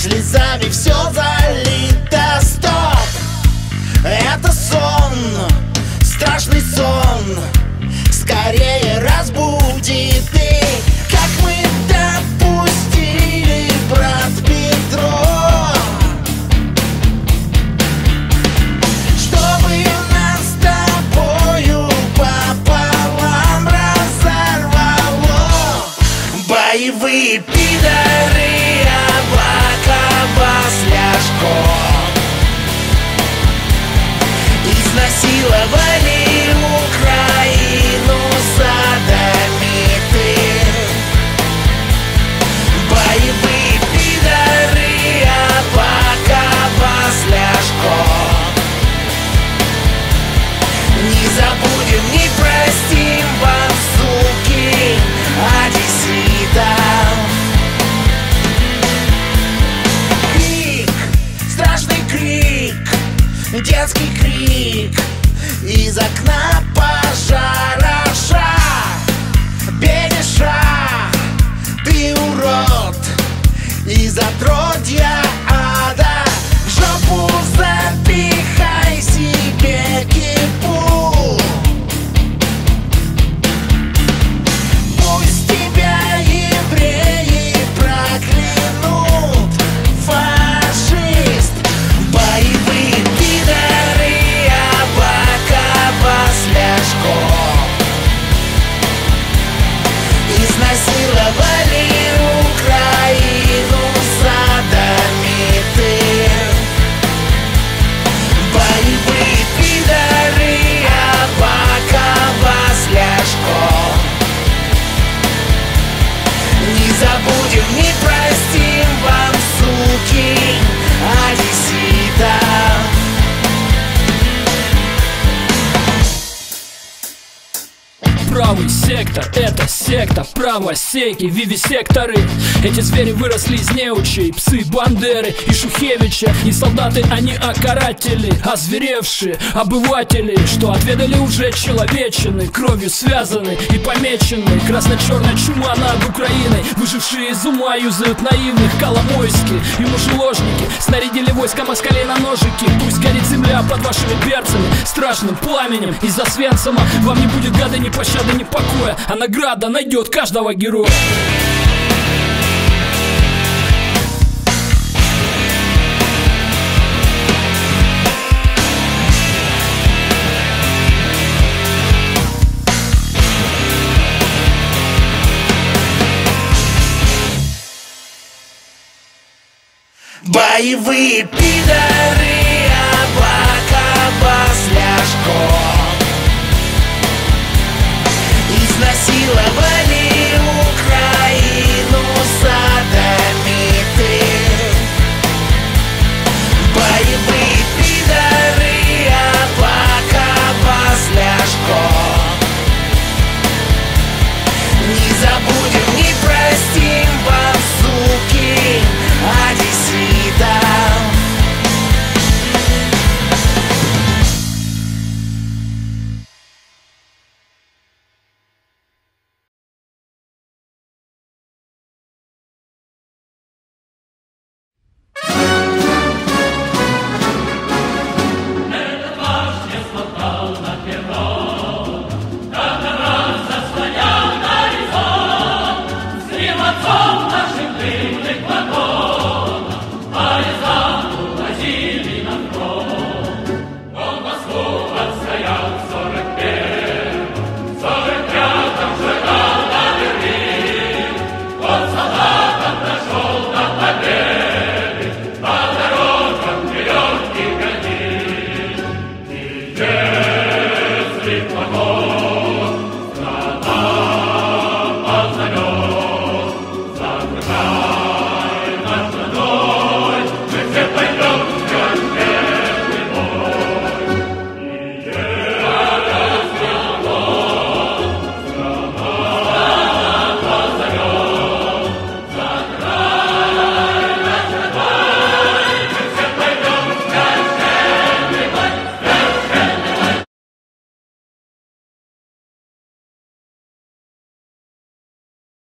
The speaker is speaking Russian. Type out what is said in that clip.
слезами все залито. Стоп! Это сон, страшный сон. Скорее разбуди ты. Как мы допустили, брат Петро, чтобы нас с тобою пополам разорвало. Боевые пидоры, Абакова, Ляшко изнасиловали Украину садомиты. Боевые пидоры, Абакова, Ляшко. Не забудем, не простим вам, суки, одесситам. Крик, страшный крик, детский крик из окна пожара. Бенеша, ты урод из отродья ада. В жопу запихай себе кипу. Пусть тебя евреи проклянут, фашист. Боевые пидоры, Абакова, Ляшко изнасиловали Украину садомиты. Боевые пидоры, Абакова, Ляшко. Не забудем, не простим вам, суки, одесситам. Правый сектор — это секта правосеки, вивисекторы. Эти звери выросли из неучей, псы Бандеры и Шухевича. Не солдаты, они а каратели, озверевшие обыватели, что отведали уже человечины, кровью связаны и помечены. Красно-черная чума над Украиной. Выжившие из ума юзают наивных. Коломойские и мужеложники снарядили войска москалей на ножики. Пусть горит земля под вашими перцами страшным пламенем из-за Свенцема. Вам не будет гады ни пощады, ни покоя, а награда найдет каждого героя. Боевые пидоры, Абакова, Ляшко.